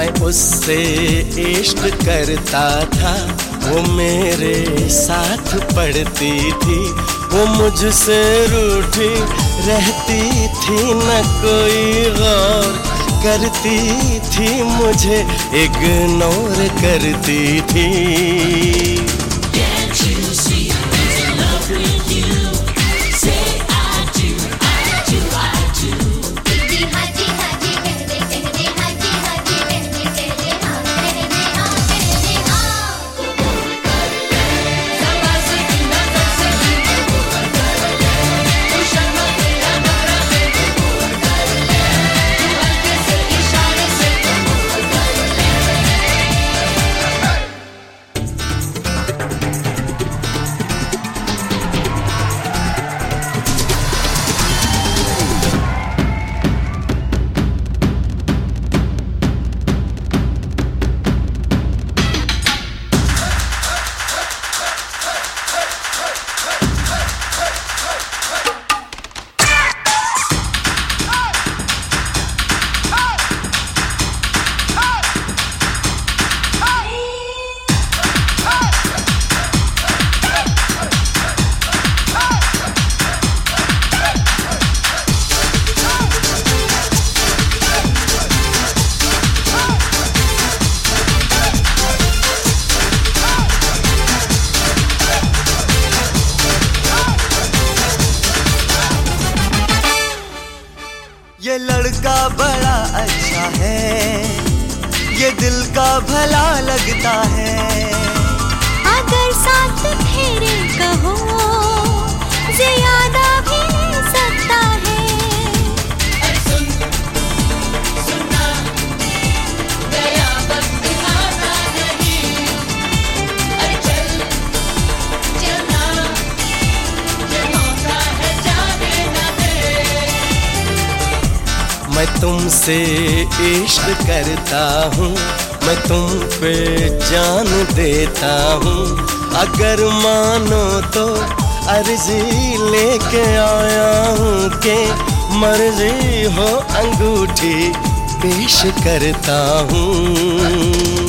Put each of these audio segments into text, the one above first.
मैं उससे इश्क करता था, वो मेरे साथ पढ़ती थी, वो मुझसे रूठी रहती थी, न कोई गौर करती थी, मुझे इग्नोर करती थी। ये लड़का बड़ा अच्छा है, ये दिल का भला लगता है, अगर साथ फेरे कहो ज़्यादा भी ले सकता है। अरे सुन सुनना गया वक्त आता नहीं, अरे चल चलना ये मौका है जाने ना दे। मैं तुमसे इश्क करता हूँ, मैं तुम पे जान देता हूँ, अगर मानो तो अर्जी लेके आया हूँ कि मर्जी हो अंगूठी पेश करता हूँ।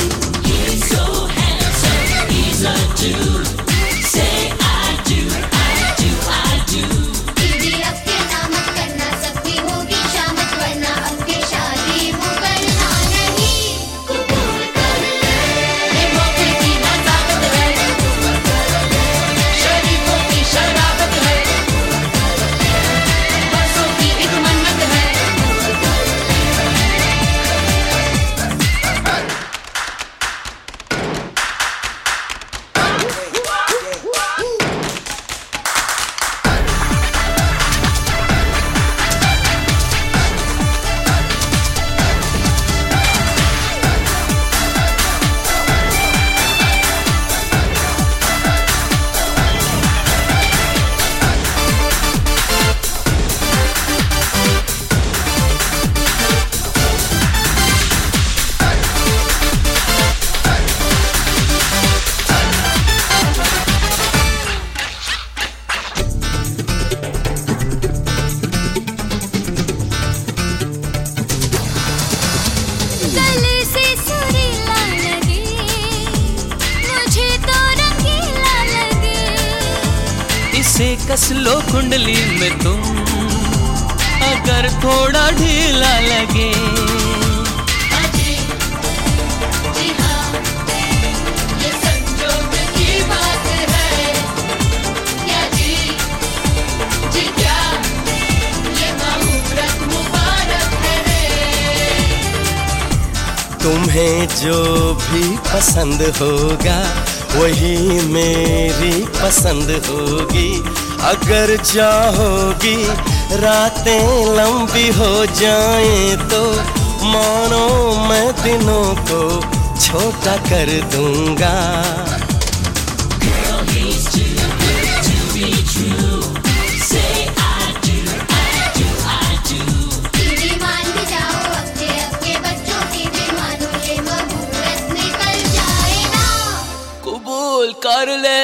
से कस लो कुंडली में तुम, अगर थोड़ा ढीला लगे। जी हाँ, ये संजोग की बात है, क्या जी क्या ये मुहूर्त मुबारक है। तुम्हें जो भी पसंद होगा वही मेरी पसंद होगी, अगर चाहोगी रातें लंबी हो जाएं तो मानो मैं दिनों को छोटा कर दूंगा। कबूल कर ले